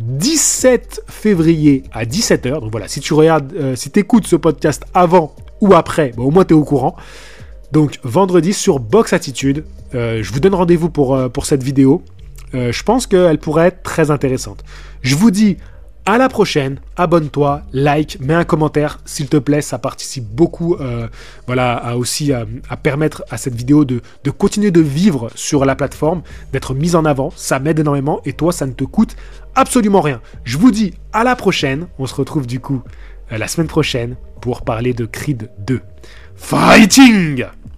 17 février à 17h. Donc voilà, si tu regardes, si t'écoutes ce podcast avant ou après, bah, au moins t'es au courant. Donc vendredi sur Box Attitude, je vous donne rendez-vous pour cette vidéo. Je pense qu'elle pourrait être très intéressante. Je vous dis à la prochaine, abonne-toi, like, mets un commentaire s'il te plaît, ça participe beaucoup à permettre à cette vidéo de continuer de vivre sur la plateforme, d'être mise en avant, ça m'aide énormément et toi ça ne te coûte absolument rien. Je vous dis à la prochaine, on se retrouve du coup la semaine prochaine pour parler de Creed 2. Fighting!